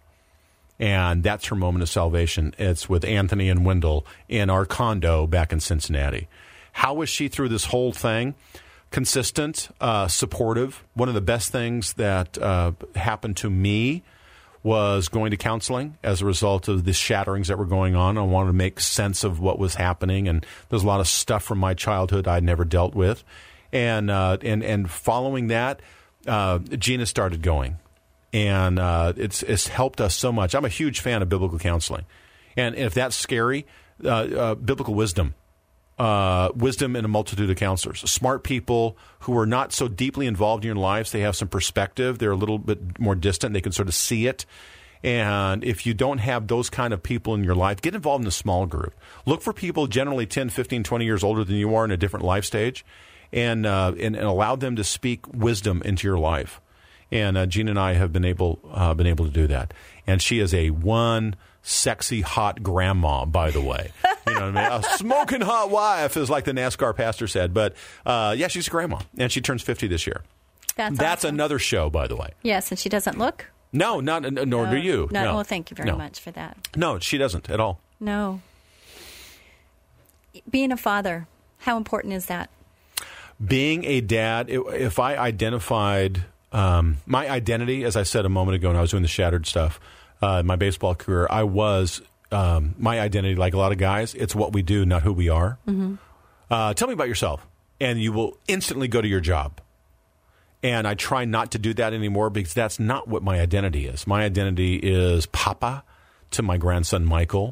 And that's her moment of salvation. It's with Anthony and Wendell in our condo back in Cincinnati. How was she through this whole thing? Consistent, uh, supportive. One of the best things that uh, happened to me was going to counseling as a result of the shatterings that were going on. I wanted to make sense of what was happening, and there's a lot of stuff from my childhood I'd never dealt with. And uh, and and following that, uh, Gina started going, and uh, it's it's helped us so much. I'm a huge fan of biblical counseling, and if that's scary, uh, uh, biblical wisdom. Uh, wisdom in a multitude of counselors. Smart people who are not so deeply involved in your lives. They have some perspective. They're a little bit more distant. They can sort of see it. And if you don't have those kind of people in your life, get involved in a small group. Look for people generally ten, fifteen, twenty years older than you are in a different life stage, and uh, and, and allow them to speak wisdom into your life. And uh, Gina and I have been able uh, been able to do that. And she is a one sexy, hot grandma, by the way. You know what I mean? A smoking hot wife, is like the NASCAR pastor said. But, uh, yeah, she's a grandma, and she turns fifty this year. That's That's awesome. Another show, by the way. Yes, and she doesn't look? No, not nor no, do you. No, no. well, thank you very no. much for that. No, she doesn't at all. No. Being a father, how important is that? Being a dad, if I identified um, my identity, as I said a moment ago when I was doing the Shattered stuff, uh, my baseball career, I was, um, my identity, like a lot of guys, it's what we do, not who we are. Mm-hmm. Uh, tell me about yourself, and you will instantly go to your job. And I try not to do that anymore because that's not what my identity is. My identity is Papa to my grandson, Michael.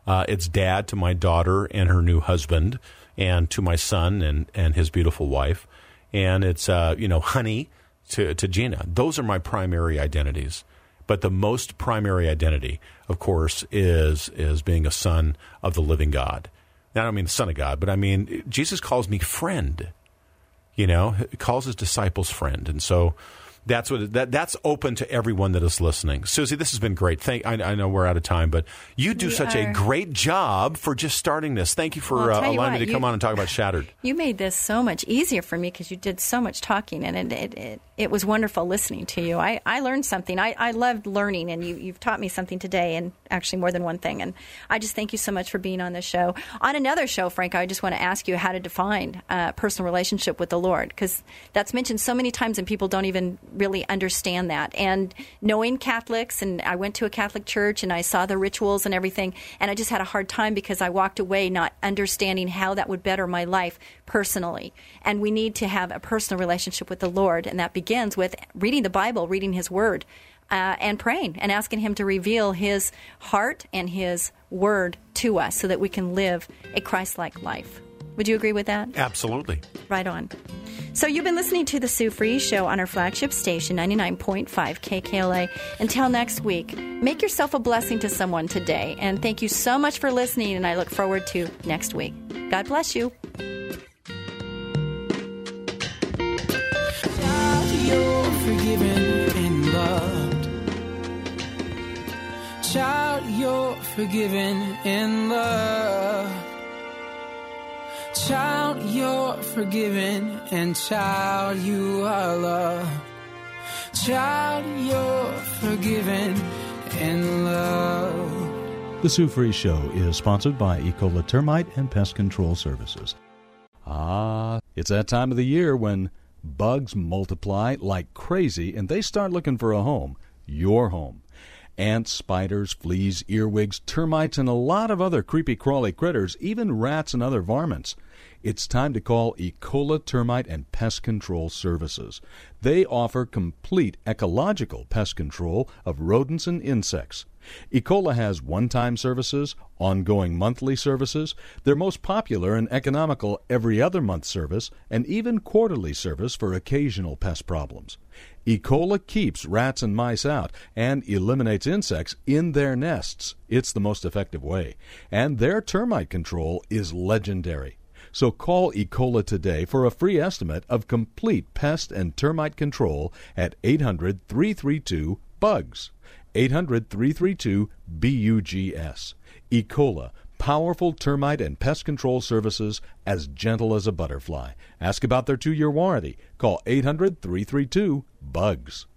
Uh, it's dad to my daughter and her new husband, and to my son and, and his beautiful wife. And it's, uh, you know, honey to, to Gina. Those are my primary identities. But the most primary identity, of course, is is being a son of the living God. Now, I don't mean the son of God, but I mean, Jesus calls me friend. You know, he calls his disciples friend. And so that's what that that's open to everyone that is listening. Susie, this has been great. Thank I, I know we're out of time, but you do we such are. a great job for just starting this. Thank you for Well, uh, tell you allowing what, me to you- come on and talk about Shattered. You made this so much easier for me because you did so much talking, and it it, it, it was wonderful listening to you. I, I learned something. I, I loved learning, and you, you've taught me something today, and actually more than one thing. And I just thank you so much for being on this show. On another show, Frank, I just want to ask you how to define a personal relationship with the Lord, because that's mentioned so many times, and people don't even really understand that. And knowing Catholics, and I went to a Catholic church, and I saw the rituals and everything, and I just had a hard time because I walked away not understanding how that would better my life personally. And we need to have a personal relationship with the Lord, and that begins with reading the Bible, reading His Word, uh, and praying and asking Him to reveal His heart and His Word to us so that we can live a Christ-like life. Would you agree with that? Absolutely. Right on. So you've been listening to the Sue Fries Show on our flagship station, ninety-nine point five K K L A. Until next week, make yourself a blessing to someone today. And thank you so much for listening, and I look forward to next week. God bless you. You're forgiven and loved. Child, you're forgiven and loved. Child, you're forgiven, and child, you are loved. Child, you're forgiven and loved. The Sue Fries Show is sponsored by Ecola Termite and Pest Control Services. Ah, it's that time of the year when bugs multiply like crazy and they start looking for a home, your home. Ants, spiders, fleas, earwigs, termites, and a lot of other creepy crawly critters, even rats and other varmints. It's time to call Ecola Termite and Pest Control Services. They offer complete ecological pest control of rodents and insects. Ecola has one-time services, ongoing monthly services, their most popular and economical every other month service, and even quarterly service for occasional pest problems. Ecola keeps rats and mice out and eliminates insects in their nests. It's the most effective way. And their termite control is legendary. So call Ecola today for a free estimate of complete pest and termite control at eight hundred, three three two, B U G S. eight hundred, three three two, B U G S. Ecola, powerful termite and pest control services as gentle as a butterfly. Ask about their two-year warranty. Call eight hundred, three three two, B U G S.